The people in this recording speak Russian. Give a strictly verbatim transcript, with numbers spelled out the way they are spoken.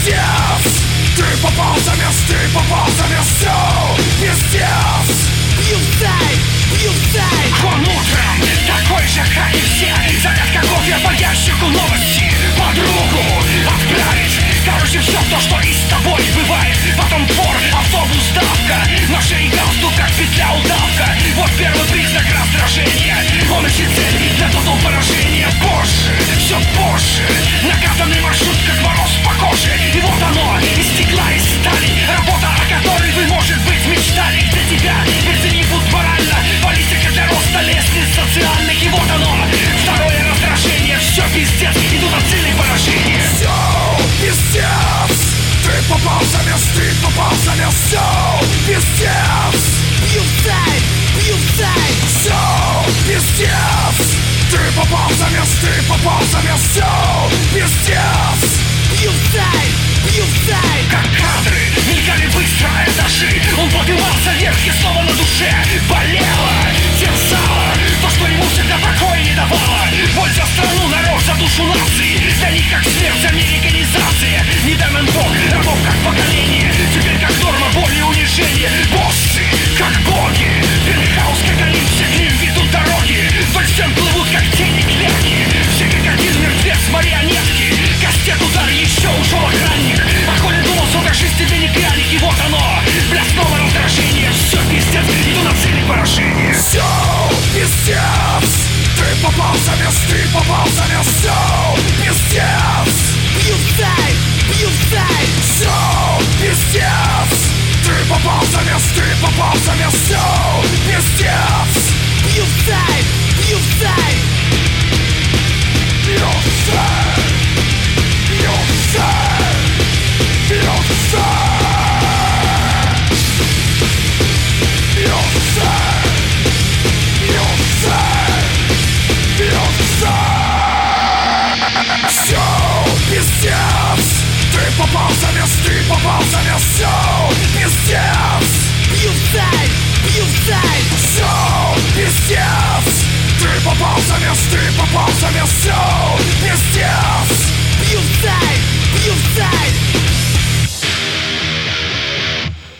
Пиздец! Ты попал за мяс, ты попал за мяс, все! Пиздец! Пьюсай, пьюсай! Он утром такой же, как и все. Зарядка кофе по ящику новости. Подругу отправить. Короче, все то, что и с тобой бывает. Потом двор, автобус, давка. На шее галстук, как петля удавка. Вот первый признак раздражения. Он ищет цель для тотал поражения. Позже, все позже. Накатанный маршрут, как мороз по коже. И вот оно, из стекла, из стали. Работа, о которой вы, может быть, мечтали. Для тебя перценивут морально. Политика для роста лестниц социальных. И вот оно, второе раздражение. Все пиздец, идут от цели поражения. Все, пиздец! Ты попал за мяс, ты попал за мяс, все! Пиздец! Пьюсай, пьюсай! Все, пиздец! Ты попал за мяс, ты попал за мяс, все! Пиздец! Пьюсай, пьюсай! Как кадры, мелькали быстро этажи. Он поднимался вверх и снова на душе болело, терзало то, что ему всегда покоя не давало. Боль за страну, народ, за душу нации. Для них как смерть, американизация. Не дай нам Бог, рабов как поколение. Теперь как норма, боль и унижение. Боссы, как боги. Пентхаус, как олимп, все к ним ведут дороги. Вдоль стен плывут, как тени клетки. Все как один мертвец, марионетки. Кастет, удар, еще ушел охранник. А коли думал, соташист тебе не пряник. И вот оно, блеснуло раздражение. Все, пиздец, иду на цели поражения. Все, пиздец! Ты попал за мяс, ты попал за мяс, все! Пиздец! Пьюсай, пьюсай! Все, пиздец! Ты попал за мяс, ты попал за мяс, все! Пиздец! Пьюсай, пьюсай! Пиздец! Пиздец! Пиздец! Пиздец! Все, пиздец! Ты попал за мяс, ты попал за мяс, все! Пиздец! Пьюсай, пьюсай! Все, пиздец! Ты попал за мяс, ты попал за мяс, все! Пиздец!